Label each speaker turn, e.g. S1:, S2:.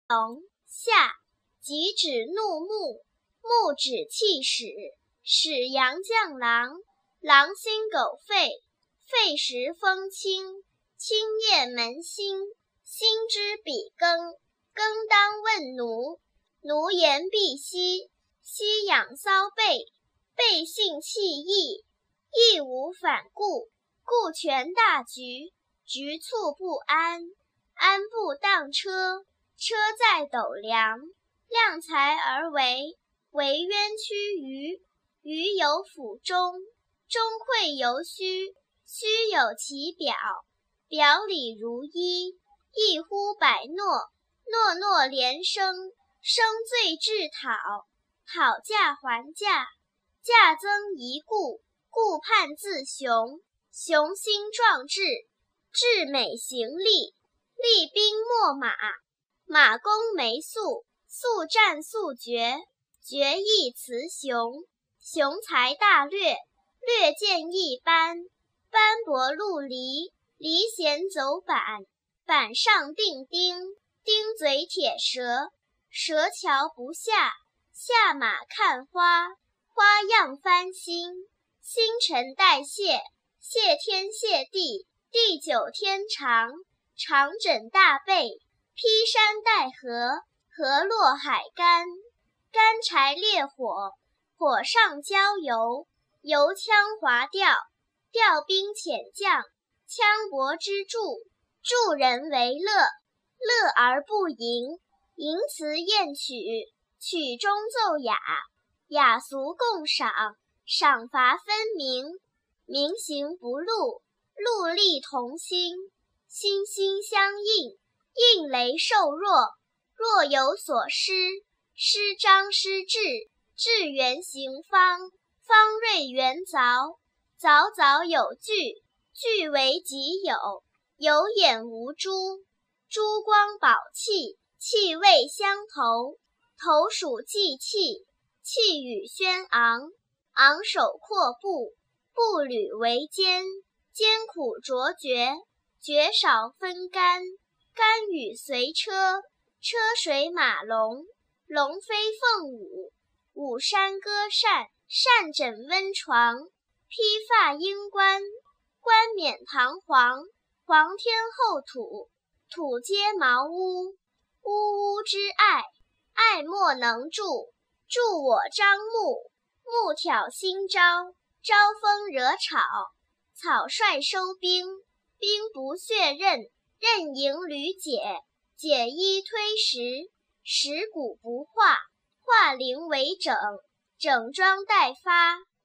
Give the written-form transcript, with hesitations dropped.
S1: 夏，己指怒目，目指气使，使阳将狼，狼心狗肺，肺时风清，清液门心，心之比庚，庚当问奴，奴言必息，息养骚背，背性气溢，亦无反顾，顾全大局，局促不安，安步当车，车载斗量，量才而为，为渊屈于，于有府中，中馈犹虚，虚有其表，表里如一，一呼百诺，诺诺连声，声最至讨，讨价还价，价增一顾，顾盼自雄，雄心壮志，志美行力，厉兵秣马，马弓没速，速战速决，决亦雌雄，雄才大略，略见一斑，斑驳陆离，离弦走板，板上钉钉，钉嘴铁舌，舌桥不下，下马看花，花样翻新，新陈代谢，谢天谢地，地久天长，长枕大被，劈山带河，河落海干，干柴烈火，火上浇油，油腔滑调，调兵遣将，枪帛之助，助人为乐，乐而不淫，淫辞艳曲，曲中奏雅，雅俗共赏，赏罚分明，明行不露，陆力同心，心心相印，印雷受弱，若有所失，失章失志，志圆行方，方锐圆凿，凿凿有据，据为己有，有眼无珠，珠光宝气，气味相投，投属济气，气宇轩昂，昂首阔步，步履维艰，艰苦卓绝，绝少分甘，甘雨随车，车水马龙，龙飞凤舞，舞山歌扇，扇枕温床，披发缨冠，冠冕堂皇，皇天厚土，土阶茅屋，屋屋之爱，爱莫能助，助我张目，目挑新招，招风惹草，草率收兵，兵不血刃，刃迎屡解，解衣推石，石骨不化，化零为整，整装待发，